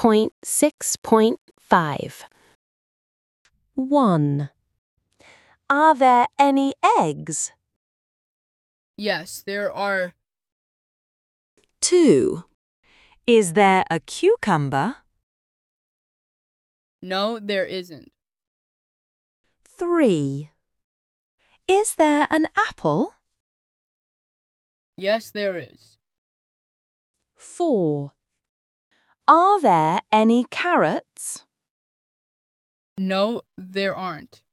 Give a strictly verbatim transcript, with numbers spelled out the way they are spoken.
point six point five. one. Are there any eggs? Yes, there are. two. Is there a cucumber? No, there isn't. three. Is there an apple? Yes, there is. four. Are there any carrots? No, there aren't.